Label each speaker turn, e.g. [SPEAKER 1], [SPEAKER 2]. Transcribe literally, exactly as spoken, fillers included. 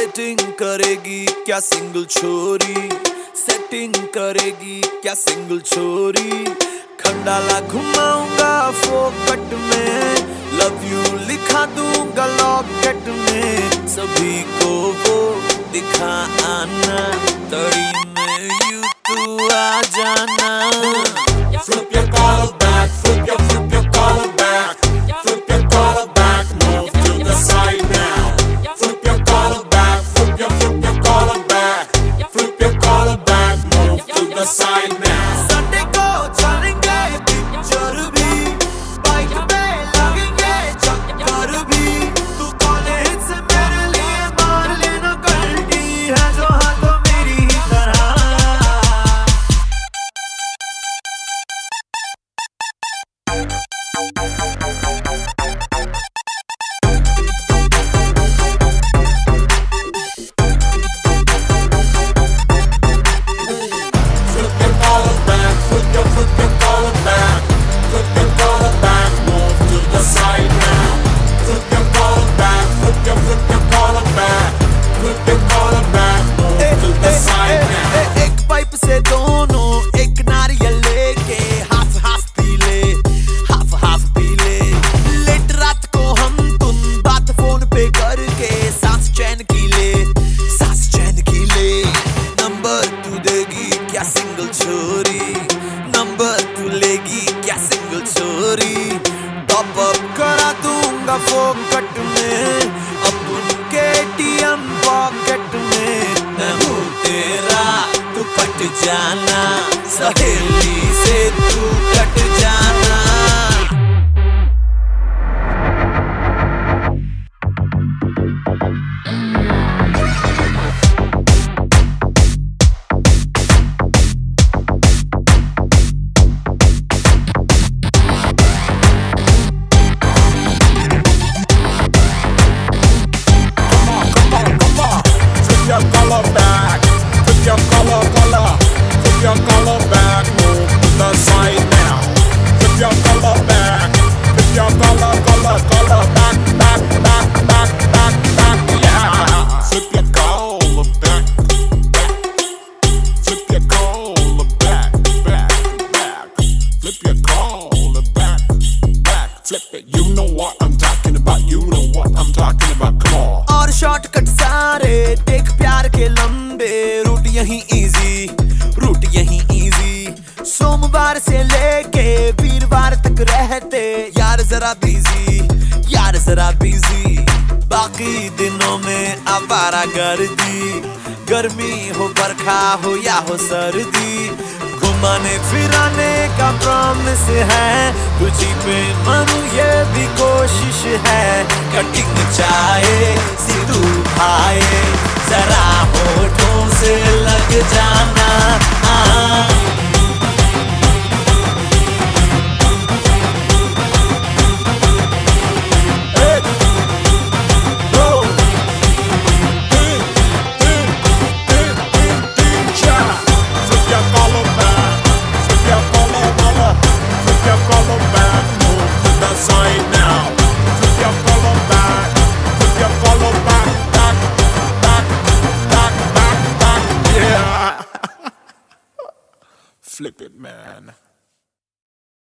[SPEAKER 1] Setting करेगी क्या single छोरी, सेटिंग करेगी क्या सिंगल छोरी। खंडाला घुमाऊंगा फोकट में, लव यू लिखा दूंगा लॉकेट में। सभी को वो दिखा आना, तड़ी में यू तू आ जाना।
[SPEAKER 2] Flip your collar back, flip your, flip your collar back, flip your collar back, move to the side now. Flip your collar back, flip your, flip your collar back, flip your collar back, move to the side now.
[SPEAKER 1] Sunday को चलेंगे picture भी, bike पे लगेंगे चक्कर भी। तू college से मेरे लिए मार लेना गलती है जो हाथों मेरी ही तरह। एक पाइप से दोनों एक नारियल लेके हाफ हाफ पी ले, हाफ हाफ पी ले। लेट रात को हम तुम बात फोन पे करके सांस चैन की ले, सांस चैन की ले। नंबर तू देगी क्या सिंगल छोरी, नंबर तू लेगी क्या सिंगल छोरी। टॉप अप करा दूंगा फोकट में, अपन के टीएम पॉकेट में। मैं हूँ तेरा तू पट जाना, सहेली से तू कट जाना।
[SPEAKER 2] Your collar back, flip your collar, collar, flip your collar back, move to the side now. Flip your collar back, flip your collar, collar, collar, back, back, back, back, back, back, yeah. Flip your collar back, back, flip your collar back, back, back, flip your collar back, back, flip it. You know what I'm talking about, you know what I'm talking about, come on.
[SPEAKER 1] और shortcut सारे देख प्यार के लंबे, root यही easy, root यही easy. सोमवार से लेके वीरवार तक रहते यार जरा बिजी, यार जरा बिजी। बाकी दिनों में आवारा गर्दी, गर्मी हो बरखा हो या हो सर्दी। घुमाने फिराने का प्रॉमिस है, तुझी पे मरू ये भी कोशिश है। कटिंग चाहे सिद्धू भाई, जरा होठों से लग जाना। आ